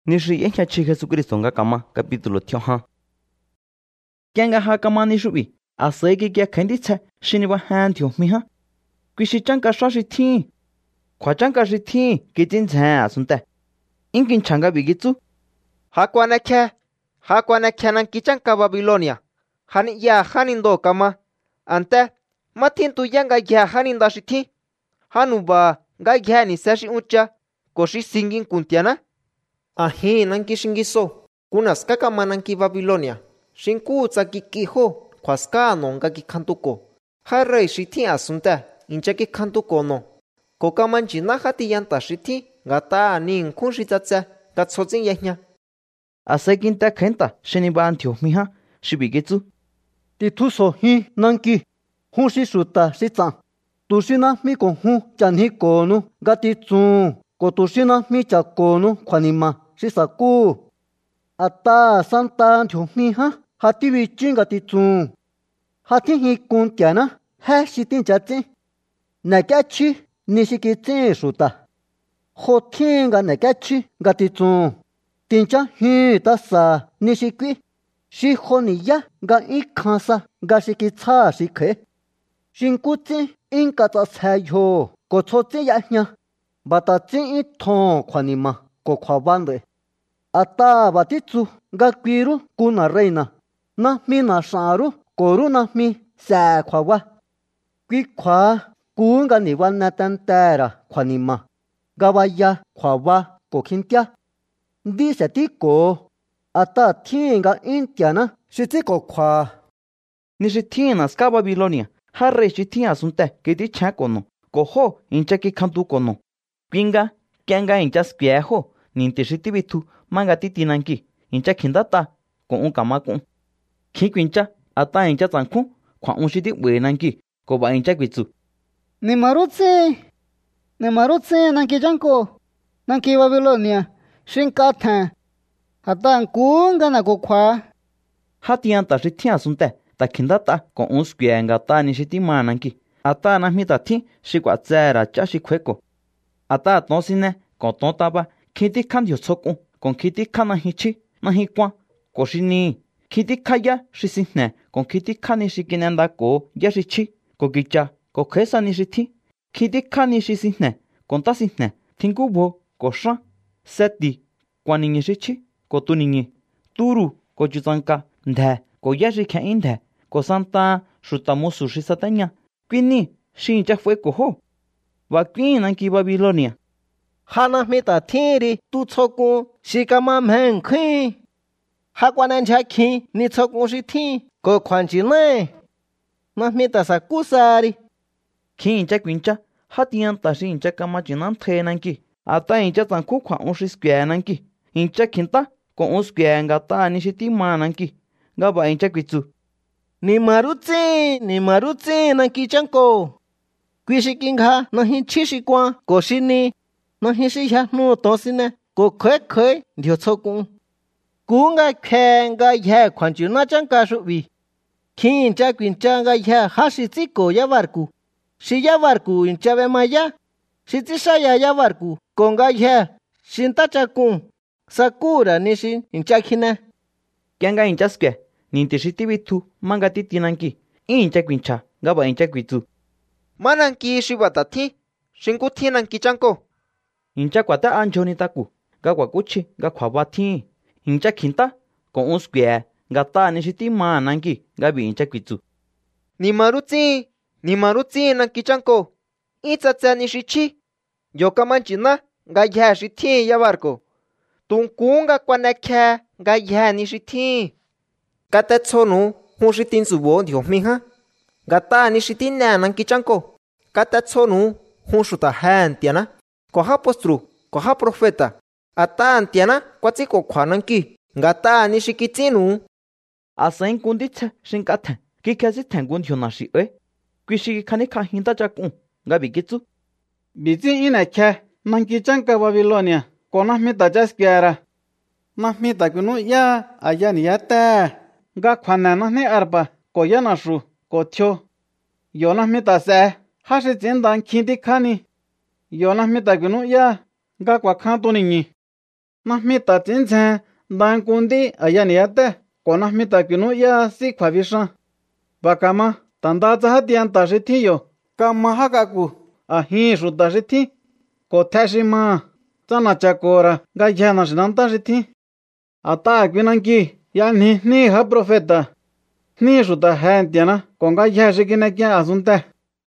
Ni shi enya chi Jesucristo nga kama capítulo thio ha. Kenga ha kama ni shubi. Asai ki kia kendi tse shini ba han thio mi ha. Kui shi changa sha shi thi. Kwa changa shi thi ki tin zhen asunte. Inkin changa bi gitsu. Hakwana kya nan ki changa Babilonia. Hani ya hanindo kama. Ante matin tu yanga ya haninda shi thi. Hanu ba nga ya ni sa shi ucha. Ko shi singin kuntiana. Ahi nanki shingiso. Kunas kama nanki Babilonia. Shinku tsa kikiho. Kwaska no nga ki kantuko. Harrei shi thi asunta. Incha ki kantuko no. Ko kamanchi na hati yanta shi thi. Gata nin kun shi tatsa. Gatsozin yahnya. Asai kinta kenta shini ba an thio mi ha. Shibi gitsu. Ti thu so hi nanki. Hun shi suta shi tsang. Tu shi na mi ko hun chan hi ko nu. Gati tsung. Ko tu shi na mi cha ko nu kwanima. Shi saku. Ata santa thio mi ha. Hati vi chinga ti tsung. Hati hi kun tia na. Hai shi tin cha tsin. Na kya chi. Ni shi ki tsin suta. Ho tinga na kya chi. Gati tsung. Tin cha hi ta sa. Ni shi kui. Shi ho ni ya. Ga i kansa. Ga shi ki ca shi khe. Shin ku tsin. In ka tsa sai yo. Ko cho tsin ya hnya. Bata tsin i thong kwa ni ma. Ko kwa bande. Ata ba ti tsu. Ga kwiru ku na reina. Na mi na sharu. Koru na mi. Sa kwa wa. Kwi kwa. Ku nga ni wa na tan tera kwa ni ma. Ga wa ya kwa wa. Ko kin tia. Di se ti ko. Ata ti nga in tia na. Shi ti ko kwa. Ni shi thi na ska Babilonia. Harrei shi thi asunte ki ti cha kono. Ko ho incha ki kantu kono. Kwinga kenga incha skye ho. Ninti shi ti bitu manga ti tinanki. Incha kindata ko un kama kun. Ki kwincha ata incha tsankun. Kwa un shi ti we nanki. Ko ba incha kwitsu. Ni marutse nanki janko. Nanki Babilonia. Shin ka than. Hata kunga na ko kwa. Hati anta shi thi asunte. Ta kindata ko un skye nga ta ni shi ti mananki. Ata na mi ta thi shi kwa tsera cha shi kweko. Ata ton sine ko ton taba kiti kan yo tsokun. Kon kiti kan na hi chi na hi kwa. Ko shi ni kiti kaya shi sine. Kon kiti kan ni shi kinenda ko ya shi chi. Ko kicha ko kesa ni shi thi. Kiti kan ni shi sine. Kon ta sine. Tinku bo ko shan. Seti kwa ni shi chi. Ko tu ni. Turu ko chuzanka. Ndhe ko ya shi kya indhe. Ko santa shuta musu shi satanya. Kwini shi incha fue ko ho. Wa kwin nanki Babilonia. Hana mita thiri tu tsokun shikama mhen khin. Hakwanan cha khin ni tsokun shi thi. Ko kwanchi ne. Na mita sa kusari. Khin incha kwincha. Hati anta shi incha kama chinan the nanki. Ata incha tsanku kwa un shi skye nanki. Incha khinta ko un skye nga ta ni shi ti ma nanki. Nga ba incha kwitsu. Ni marutse nanki chanko. Kwi shi kinga na hi chi shi kwa. Ko shi ni. Na hi shi ya nu to sine. Ko kwe ndio tsokun. Ku nga khe nga ya kwanchu na chanka shubi. Kin cha kwincha nga ya ha shi tsiko ya barku. Shi ya barku incha be maya. Shi tsisha ya barku. Ko nga ya shinta chakun. Sakura ni shi incha kina. Kenga incha skye. Ninti shi ti bitu manga ti tinanki. Incha kwincha. Gaba incha kwitsu. Mananki shi batati. Shinku tinanki chanko. Incha kwa ta ancho ni taku. Ga kwa kuchi. Ga kwa bati. Incha kinta. Ko un skye. Ga ta ni shi ti ma nanki. Gabi incha kwitsu. Ni marutsi nanki chanko. Itzatsa ni shi chi. Yokamanchi na. Ga ya shi ti ya barko. Tunkunga kwa nekhe. Ga ya ni shi ti. Kata tsonu. Hun shi tin subo Dios mi ha. Ga ta ni shi ti na nanki chanko. Kata tsonu. Hun shuta han tiana. Ko ha postru. Ko ha profeta. Ata antiana. Kwa tsiko kwa nanki. Ga ta ni shi kitinu. Asain kundi tse shinkathen. Ki kasi ten kun thyo na shi e. Kwi shi kani ka hinta chakun. Gabi kitsu. Bizi ina khe. Nanki chanka Babilonia. Ko na mi ta jaskyara. Na mi ta kunu ya. Aya ni ya ta. Ga kwa na na ne arpa. Ko ya na shu. Ko thyo. Yo na mi ta se. Ha shi zindan kinti kani. Yo na mi ta kunu ya. Ga kwa khan tu ni. mi ta chính chàng đang cuốn đi ở nhà này tê có mi ta cứ nói ya si khỏe vi sang và cả mà tận ta cho hết tiền ta sẽ thi yo cả mà ha cả cụ à hi số ta sẽ thi có thay gì mà cho nó chắc cô ra cái nhà nó sẽ ta sẽ thi à ta cứ năng kí ya ni ha profeta ni số ta hẹn tiền á còn cái nhà sẽ cái này kia à sun ta